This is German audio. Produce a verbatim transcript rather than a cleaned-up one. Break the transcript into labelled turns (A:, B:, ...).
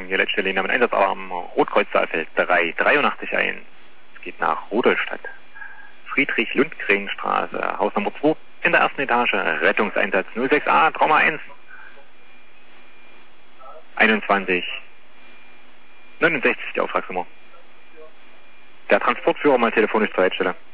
A: Hier Leitstelle Namen Einsatzalarm Rotkreuz Saalfeld drei dreiundachtzig ein. Es geht nach Rudolstadt. Friedrich-Lundgren-Straße, Haus Nummer zwei in der ersten Etage. Rettungseinsatz null sechs A, Trauma eins. einundzwanzig neunundsechzig die Auftragsnummer. Der Transportführer mal telefonisch zur Leitstelle.